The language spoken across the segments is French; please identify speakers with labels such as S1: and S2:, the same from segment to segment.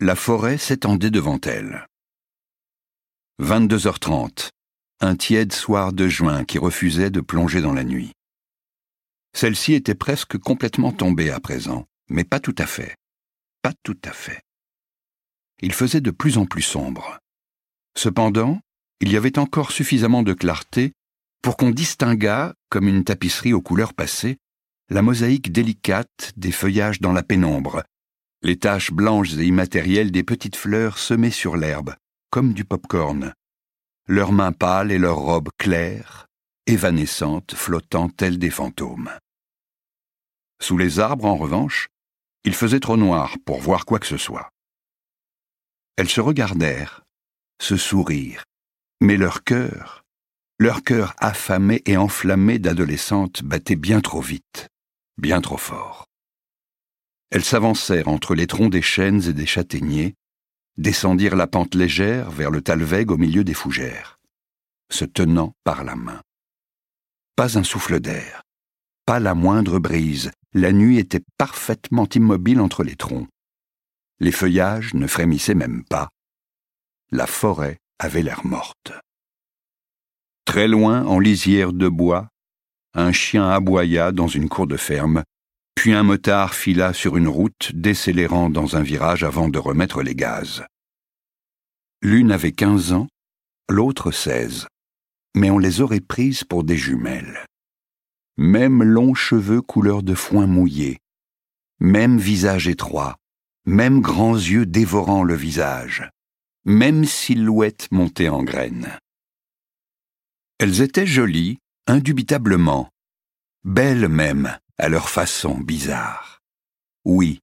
S1: La forêt s'étendait devant elle. 22h30, un tiède soir de juin qui refusait de plonger dans la nuit. Celle-ci était presque complètement tombée à présent, mais pas tout à fait. Pas tout à fait. Il faisait de plus en plus sombre. Cependant, il y avait encore suffisamment de clarté pour qu'on distinguât, comme une tapisserie aux couleurs passées, la mosaïque délicate des feuillages dans la pénombre, les taches blanches et immatérielles des petites fleurs semées sur l'herbe, comme du pop-corn, leurs mains pâles et leurs robes claires, évanescentes, flottant telles des fantômes. Sous les arbres, en revanche, il faisait trop noir pour voir quoi que ce soit. Elles se regardèrent, se sourirent, mais leur cœur affamé et enflammé d'adolescentes battait bien trop vite, bien trop fort. Elles s'avancèrent entre les troncs des chênes et des châtaigniers, descendirent la pente légère vers le talweg au milieu des fougères, se tenant par la main. Pas un souffle d'air, pas la moindre brise, la nuit était parfaitement immobile entre les troncs. Les feuillages ne frémissaient même pas. La forêt avait l'air morte. Très loin, en lisière de bois, un chien aboya dans une cour de ferme, puis un motard fila sur une route, décélérant dans un virage avant de remettre les gaz. L'une avait 15 ans, l'autre 16, mais on les aurait prises pour des jumelles. Même longs cheveux couleur de foin mouillé, même visage étroit, même grands yeux dévorant le visage, même silhouette montée en graines. Elles étaient jolies, indubitablement, belles même, à leur façon bizarre. Oui,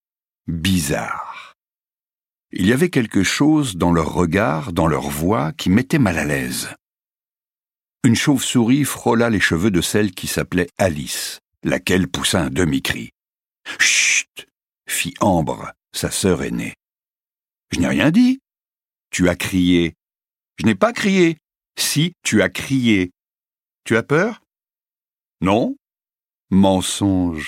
S1: bizarre. Il y avait quelque chose dans leur regard, dans leur voix, qui mettait mal à l'aise. Une chauve-souris frôla les cheveux de celle qui s'appelait Alice, laquelle poussa un demi-cri. « Chut !» fit Ambre, sa sœur aînée. « Je n'ai rien dit. Tu as crié. »« Je n'ai pas crié. »« Si, tu as crié. »« Tu as peur ?»« Non. »« Mensonge. »«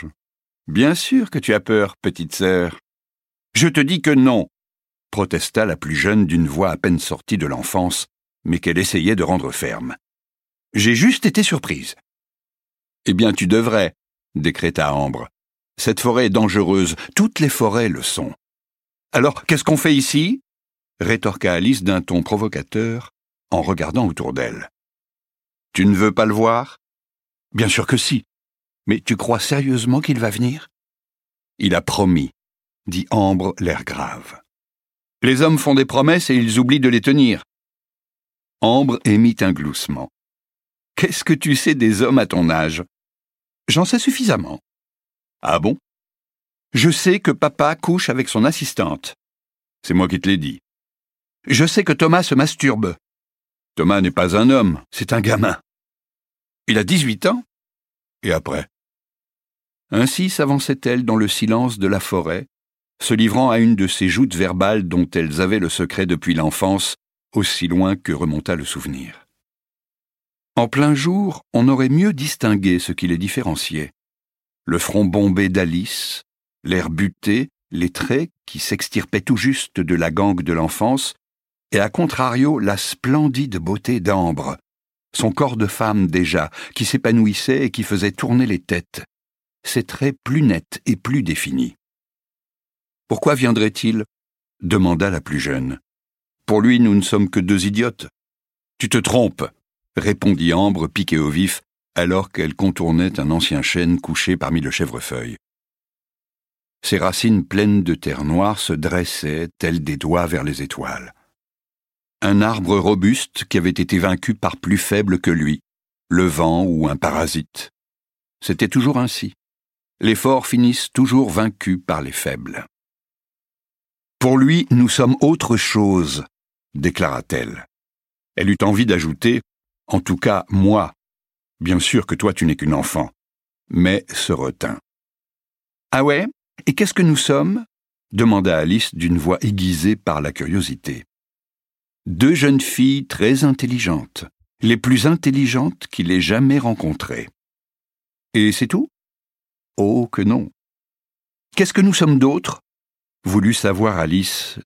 S1: Bien sûr que tu as peur, petite sœur. »« Je te dis que non !» protesta la plus jeune d'une voix à peine sortie de l'enfance, mais qu'elle essayait de rendre ferme. « J'ai juste été surprise. »« Eh bien, tu devrais, » décréta Ambre. « Cette forêt est dangereuse, toutes les forêts le sont. »« Alors, qu'est-ce qu'on fait ici ?» rétorqua Alice d'un ton provocateur, en regardant autour d'elle. « Tu ne veux pas le voir ?»« Bien sûr que si. Mais tu crois sérieusement qu'il va venir ?»« Il a promis, » dit Ambre, l'air grave. « Les hommes font des promesses et ils oublient de les tenir. » Ambre émit un gloussement. « Qu'est-ce que tu sais des hommes à ton âge ?»« J'en sais suffisamment. »« Ah bon ? » ?»« Je sais que papa couche avec son assistante. »« C'est moi qui te l'ai dit. »« Je sais que Thomas se masturbe. »« Thomas n'est pas un homme, c'est un gamin. »« Il a 18 ans. » Et après ? Ainsi s'avançait-elle dans le silence de la forêt, se livrant à une de ces joutes verbales dont elles avaient le secret depuis l'enfance, aussi loin que remonta le souvenir. En plein jour, on aurait mieux distingué ce qui les différenciait. Le front bombé d'Alice, l'air buté, les traits qui s'extirpaient tout juste de la gangue de l'enfance, et à contrario la splendide beauté d'Ambre, son corps de femme déjà, qui s'épanouissait et qui faisait tourner les têtes, ses traits plus nets et plus définis. « Pourquoi viendrait-il » demanda la plus jeune. « Pour lui, nous ne sommes que deux idiotes. »« Tu te trompes » répondit Ambre, piquée au vif, alors qu'elle contournait un ancien chêne couché parmi le chèvrefeuille. Ses racines pleines de terre noire se dressaient, telles des doigts vers les étoiles. Un arbre robuste qui avait été vaincu par plus faible que lui, le vent ou un parasite. C'était toujours ainsi. Les forts finissent toujours vaincus par les faibles. « Pour lui, nous sommes autre chose, » déclara-t-elle. Elle eut envie d'ajouter « En tout cas, moi. Bien sûr que toi, tu n'es qu'une enfant. » Mais se retint. « Ah ouais ? Et qu'est-ce que nous sommes ?» demanda Alice d'une voix aiguisée par la curiosité. « Deux jeunes filles très intelligentes, les plus intelligentes qu'il ait jamais rencontrées. »« Et c'est tout ? » ?»« Oh, que non. »« Qu'est-ce que nous sommes d'autres ?» voulut savoir Alice,